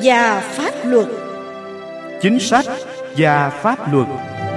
và pháp luật. Chính sách và pháp luật.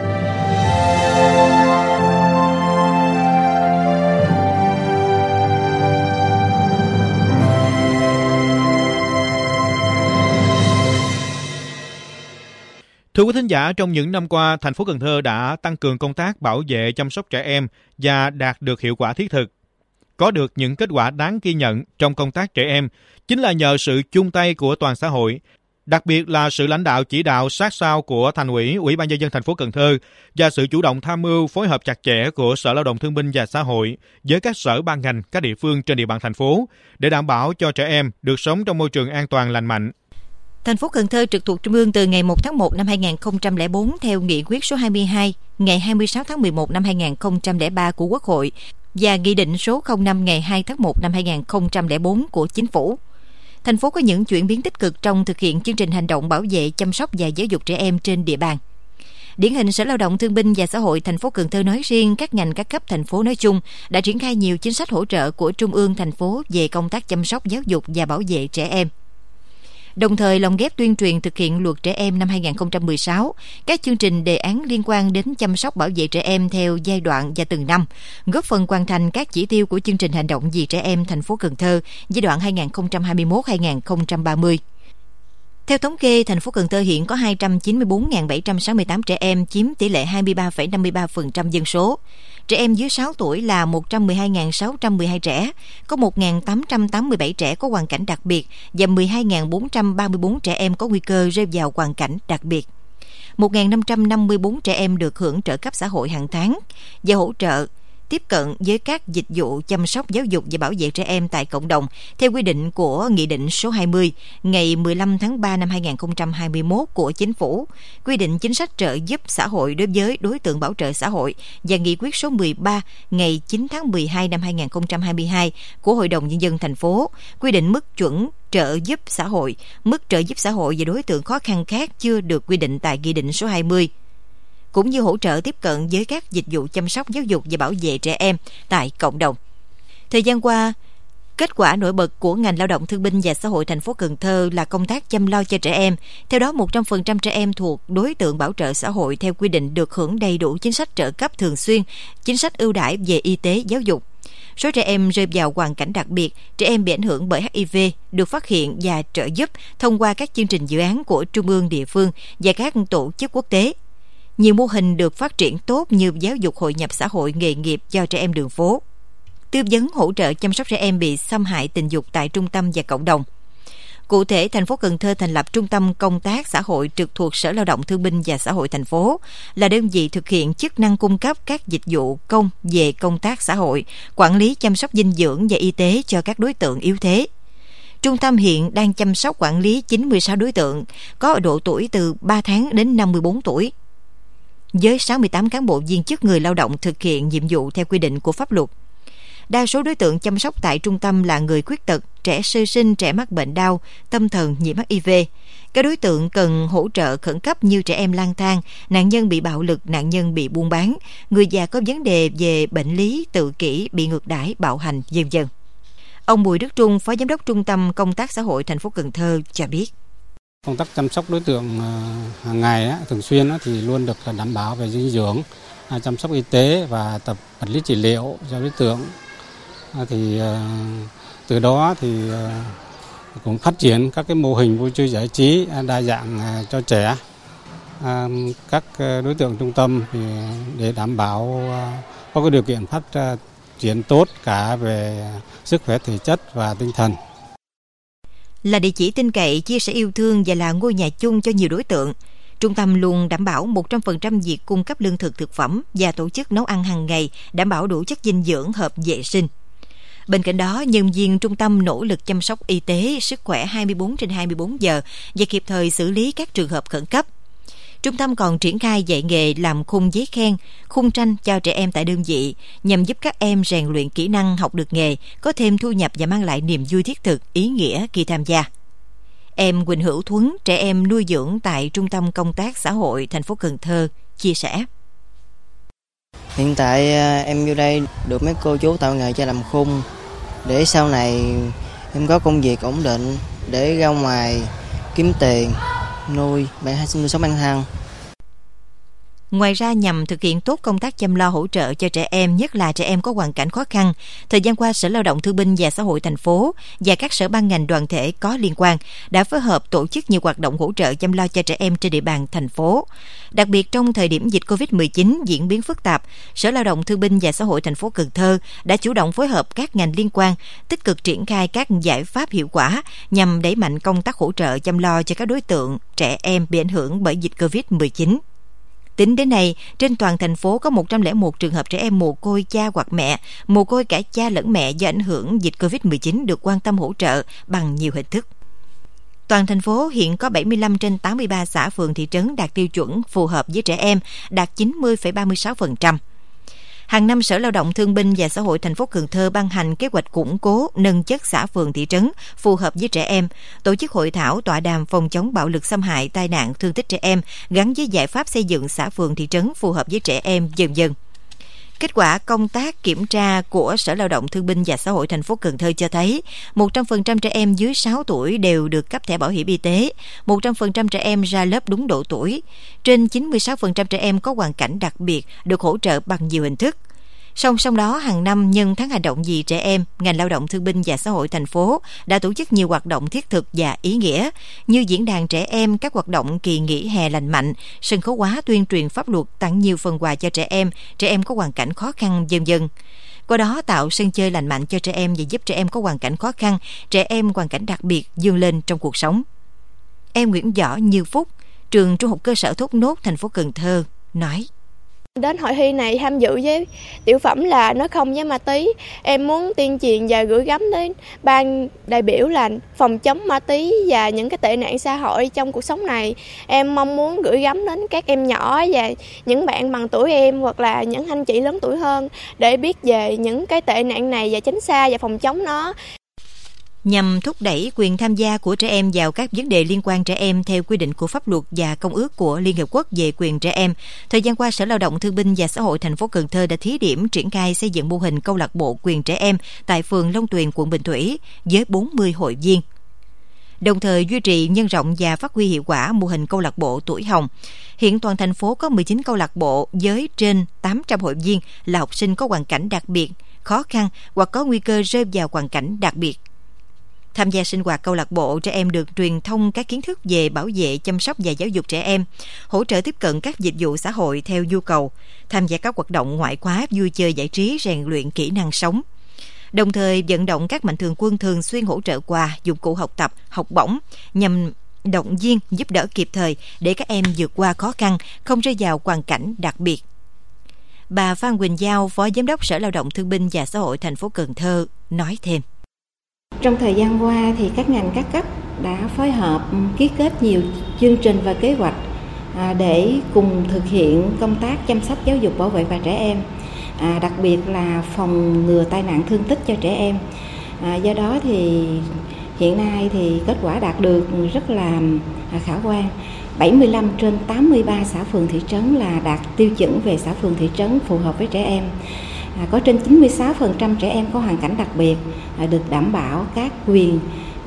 Thưa quý thính giả, trong những năm qua, thành phố Cần Thơ đã tăng cường công tác bảo vệ chăm sóc trẻ em và đạt được hiệu quả thiết thực. Có được những kết quả đáng ghi nhận trong công tác trẻ em chính là nhờ sự chung tay của toàn xã hội, đặc biệt là sự lãnh đạo chỉ đạo sát sao của Thành ủy, Ủy ban nhân dân thành phố Cần Thơ và sự chủ động tham mưu phối hợp chặt chẽ của Sở Lao động Thương binh và Xã hội với các sở ban ngành, các địa phương trên địa bàn thành phố để đảm bảo cho trẻ em được sống trong môi trường an toàn lành mạnh. Thành phố Cần Thơ trực thuộc Trung ương từ ngày 1 tháng 1 năm 2004 theo Nghị quyết số 22 ngày 26 tháng 11 năm 2003 của Quốc hội và Nghị định số 05 ngày 2 tháng 1 năm 2004 của Chính phủ. Thành phố có những chuyển biến tích cực trong thực hiện chương trình hành động bảo vệ, chăm sóc và giáo dục trẻ em trên địa bàn. Điển hình, Sở Lao động Thương binh và Xã hội thành phố Cần Thơ nói riêng, các ngành các cấp thành phố nói chung đã triển khai nhiều chính sách hỗ trợ của Trung ương, thành phố về công tác chăm sóc, giáo dục và bảo vệ trẻ em. Đồng thời lồng ghép tuyên truyền thực hiện luật trẻ em năm 2016, các chương trình đề án liên quan đến chăm sóc bảo vệ trẻ em theo giai đoạn và từng năm, góp phần hoàn thành các chỉ tiêu của chương trình hành động vì trẻ em thành phố Cần Thơ giai đoạn 2021-2030. Theo thống kê, thành phố Cần Thơ hiện có 294.768 trẻ em, chiếm tỷ lệ 23,53% dân số. Trẻ em dưới 6 tuổi là 112.612 trẻ, có 1.887 trẻ có hoàn cảnh đặc biệt và 12.434 trẻ em có nguy cơ rơi vào hoàn cảnh đặc biệt. 1.554 trẻ em được hưởng trợ cấp xã hội hàng tháng và hỗ trợ tiếp cận với các dịch vụ chăm sóc, giáo dục và bảo vệ trẻ em tại cộng đồng theo quy định của Nghị định số 20 ngày 15 tháng 3 năm 2021 của Chính phủ, quy định chính sách trợ giúp xã hội đối với đối tượng bảo trợ xã hội và Nghị quyết số 13 ngày 9 tháng 12 năm 2022 của Hội đồng Nhân dân thành phố, quy định mức chuẩn trợ giúp xã hội, mức trợ giúp xã hội và đối tượng khó khăn khác chưa được quy định tại Nghị định số 20, cũng như hỗ trợ tiếp cận với các dịch vụ chăm sóc, giáo dục và bảo vệ trẻ em tại cộng đồng. Thời gian qua, kết quả nổi bật của ngành Lao động Thương binh và Xã hội thành phố Cần Thơ là công tác chăm lo cho trẻ em. Theo đó, 100% trẻ em thuộc đối tượng bảo trợ xã hội theo quy định được hưởng đầy đủ chính sách trợ cấp thường xuyên, chính sách ưu đãi về y tế, giáo dục. Số trẻ em rơi vào hoàn cảnh đặc biệt, trẻ em bị ảnh hưởng bởi HIV được phát hiện và trợ giúp thông qua các chương trình dự án của trung ương, địa phương và các tổ chức quốc tế. Nhiều mô hình được phát triển tốt như giáo dục hội nhập xã hội, nghề nghiệp cho trẻ em đường phố, tư vấn hỗ trợ chăm sóc trẻ em bị xâm hại tình dục tại trung tâm và cộng đồng. Cụ thể, thành phố Cần Thơ thành lập Trung tâm Công tác Xã hội trực thuộc Sở Lao động Thương binh và Xã hội thành phố, là đơn vị thực hiện chức năng cung cấp các dịch vụ công về công tác xã hội, quản lý chăm sóc dinh dưỡng và y tế cho các đối tượng yếu thế. Trung tâm hiện đang chăm sóc quản lý 96 đối tượng, có ở độ tuổi từ 3 tháng đến 54 tuổi. Với 68 cán bộ viên chức người lao động thực hiện nhiệm vụ theo quy định của pháp luật. Đa số đối tượng chăm sóc tại trung tâm là người khuyết tật, trẻ sơ sinh, trẻ mắc bệnh đau, tâm thần, nhiễm HIV. Các đối tượng cần hỗ trợ khẩn cấp như trẻ em lang thang, nạn nhân bị bạo lực, nạn nhân bị buôn bán, người già có vấn đề về bệnh lý, tự kỷ, bị ngược đãi, bạo hành, v.v. Ông Bùi Đức Trung, Phó Giám đốc Trung tâm Công tác Xã hội thành phố Cần Thơ cho biết. Công tác chăm sóc đối tượng hàng ngày thường xuyên thì luôn được đảm bảo về dinh dưỡng, chăm sóc y tế và tập vật lý trị liệu cho đối tượng. Thì từ đó thì cũng phát triển các cái mô hình vui chơi giải trí đa dạng cho trẻ. Các đối tượng trung tâm thì để đảm bảo có cái điều kiện phát triển tốt cả về sức khỏe thể chất và tinh thần. Là địa chỉ tin cậy, chia sẻ yêu thương và là ngôi nhà chung cho nhiều đối tượng, trung tâm luôn đảm bảo 100% việc cung cấp lương thực, thực phẩm và tổ chức nấu ăn hàng ngày, đảm bảo đủ chất dinh dưỡng, hợp vệ sinh. Bên cạnh đó, nhân viên trung tâm nỗ lực chăm sóc y tế, sức khỏe 24/24 giờ và kịp thời xử lý các trường hợp khẩn cấp. Trung tâm còn triển khai dạy nghề làm khung giấy khen, khung tranh cho trẻ em tại đơn vị nhằm giúp các em rèn luyện kỹ năng, học được nghề, có thêm thu nhập và mang lại niềm vui thiết thực, ý nghĩa khi tham gia. Em Quỳnh Hữu Thuấn, trẻ em nuôi dưỡng tại Trung tâm Công tác Xã hội thành phố Cần Thơ, chia sẻ. Hiện tại em vô đây được mấy cô chú tạo nghề cho làm khung để sau này em có công việc ổn định để ra ngoài kiếm tiền, nuôi sống bản thân. Ngoài ra, nhằm thực hiện tốt công tác chăm lo hỗ trợ cho trẻ em, nhất là trẻ em có hoàn cảnh khó khăn, thời gian qua Sở Lao động Thương binh và Xã hội thành phố và các sở ban ngành đoàn thể có liên quan đã phối hợp tổ chức nhiều hoạt động hỗ trợ chăm lo cho trẻ em trên địa bàn thành phố. Đặc biệt trong thời điểm dịch Covid-19 diễn biến phức tạp, Sở Lao động Thương binh và Xã hội thành phố Cần Thơ đã chủ động phối hợp các ngành liên quan, tích cực triển khai các giải pháp hiệu quả nhằm đẩy mạnh công tác hỗ trợ chăm lo cho các đối tượng trẻ em bị ảnh hưởng bởi dịch Covid-19. Tính đến nay, trên toàn thành phố có 101 trường hợp trẻ em mồ côi cha hoặc mẹ, mồ côi cả cha lẫn mẹ do ảnh hưởng dịch Covid-19 được quan tâm hỗ trợ bằng nhiều hình thức. Toàn thành phố hiện có 75 trên 83 xã phường thị trấn đạt tiêu chuẩn phù hợp với trẻ em, đạt 90,36%. Hàng năm, Sở Lao động Thương binh và Xã hội thành phố Cần Thơ ban hành kế hoạch củng cố, nâng chất xã phường thị trấn phù hợp với trẻ em, tổ chức hội thảo tọa đàm phòng chống bạo lực xâm hại, tai nạn, thương tích trẻ em gắn với giải pháp xây dựng xã phường thị trấn phù hợp với trẻ em, dần dần. Kết quả công tác kiểm tra của Sở Lao động Thương binh và Xã hội thành phố Cần Thơ cho thấy 100% trẻ em dưới 6 tuổi đều được cấp thẻ bảo hiểm y tế, 100% trẻ em ra lớp đúng độ tuổi, trên 96% trẻ em có hoàn cảnh đặc biệt được hỗ trợ bằng nhiều hình thức. Song song đó, hàng năm nhân tháng hành động vì trẻ em, ngành Lao động Thương binh và Xã hội thành phố đã tổ chức nhiều hoạt động thiết thực và ý nghĩa như diễn đàn trẻ em, các hoạt động kỳ nghỉ hè lành mạnh, sân khấu hóa tuyên truyền pháp luật, tặng nhiều phần quà cho trẻ em có hoàn cảnh khó khăn, vân vân. Qua đó tạo sân chơi lành mạnh cho trẻ em và giúp trẻ em có hoàn cảnh khó khăn, trẻ em hoàn cảnh đặc biệt vươn lên trong cuộc sống. Em Nguyễn Võ Như Phúc, trường Trung học cơ sở Thốt Nốt, thành phố Cần Thơ nói: Đến hội thi này tham dự với tiểu phẩm là Nói không với ma túy. Em muốn tuyên truyền và gửi gắm đến ban đại biểu là phòng chống ma túy và những cái tệ nạn xã hội trong cuộc sống này. Em mong muốn gửi gắm đến các em nhỏ và những bạn bằng tuổi em hoặc là những anh chị lớn tuổi hơn để biết về những cái tệ nạn này và tránh xa và phòng chống nó. Nhằm thúc đẩy quyền tham gia của trẻ em vào các vấn đề liên quan trẻ em theo quy định của pháp luật và Công ước của Liên Hợp Quốc về quyền trẻ em, thời gian qua Sở Lao động Thương binh và Xã hội thành phố Cần Thơ đã thí điểm triển khai xây dựng mô hình câu lạc bộ quyền trẻ em tại phường Long Tuyền, quận Bình Thủy với 40 hội viên. Đồng thời duy trì, nhân rộng và phát huy hiệu quả mô hình câu lạc bộ tuổi hồng. Hiện toàn thành phố có 19 câu lạc bộ với trên 800 hội viên là học sinh có hoàn cảnh đặc biệt, khó khăn hoặc có nguy cơ rơi vào hoàn cảnh đặc biệt. Tham gia sinh hoạt câu lạc bộ, trẻ em được truyền thông các kiến thức về bảo vệ, chăm sóc và giáo dục trẻ em, hỗ trợ tiếp cận các dịch vụ xã hội theo nhu cầu, tham gia các hoạt động ngoại khóa, vui chơi giải trí, rèn luyện kỹ năng sống. Đồng thời vận động các mạnh thường quân thường xuyên hỗ trợ quà, dụng cụ học tập, học bổng nhằm động viên, giúp đỡ kịp thời để các em vượt qua khó khăn, không rơi vào hoàn cảnh đặc biệt. Bà Phan Quỳnh Giao, Phó Giám đốc Sở Lao động Thương binh và Xã hội thành phố Cần Thơ nói thêm: Trong thời gian qua thì các ngành các cấp đã phối hợp ký kết nhiều chương trình và kế hoạch để cùng thực hiện công tác chăm sóc, giáo dục, bảo vệ và trẻ em, đặc biệt là phòng ngừa tai nạn thương tích cho trẻ em. Do đó thì hiện nay thì kết quả đạt được rất là khả quan. 75 trên 83 xã phường thị trấn là đạt tiêu chuẩn về xã phường thị trấn phù hợp với trẻ em. Có trên 96% trẻ em có hoàn cảnh đặc biệt được đảm bảo các quyền,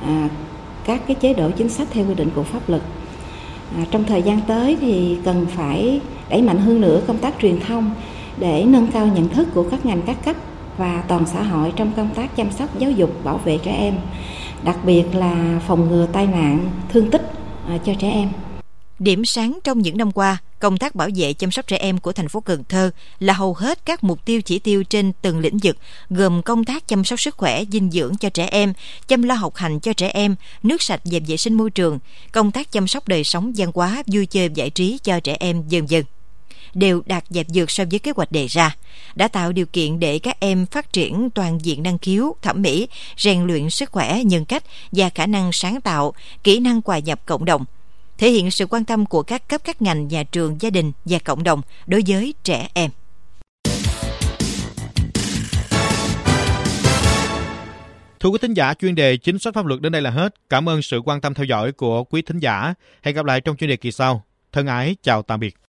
các cái chế độ chính sách theo quy định của pháp luật. Trong thời gian tới thì cần phải đẩy mạnh hơn nữa công tác truyền thông để nâng cao nhận thức của các ngành các cấp và toàn xã hội trong công tác chăm sóc, giáo dục, bảo vệ trẻ em, đặc biệt là phòng ngừa tai nạn, thương tích cho trẻ em. Điểm sáng trong những năm qua, công tác bảo vệ chăm sóc trẻ em của thành phố Cần Thơ là hầu hết các mục tiêu chỉ tiêu trên từng lĩnh vực, gồm công tác chăm sóc sức khỏe, dinh dưỡng cho trẻ em, chăm lo học hành cho trẻ em, nước sạch và vệ sinh môi trường, công tác chăm sóc đời sống văn hóa, vui chơi giải trí cho trẻ em, vân vân, đều đạt và vượt so với kế hoạch đề ra, đã tạo điều kiện để các em phát triển toàn diện năng khiếu, thẩm mỹ, rèn luyện sức khỏe, nhân cách và khả năng sáng tạo, kỹ năng hòa nhập cộng đồng, thể hiện sự quan tâm của các cấp, các ngành, nhà trường, gia đình và cộng đồng đối với trẻ em. Thưa quý thính giả, chuyên đề chính sách pháp luật đến đây là hết. Cảm ơn sự quan tâm theo dõi của quý thính giả. Hẹn gặp lại trong chuyên đề kỳ sau. Thân ái, chào tạm biệt.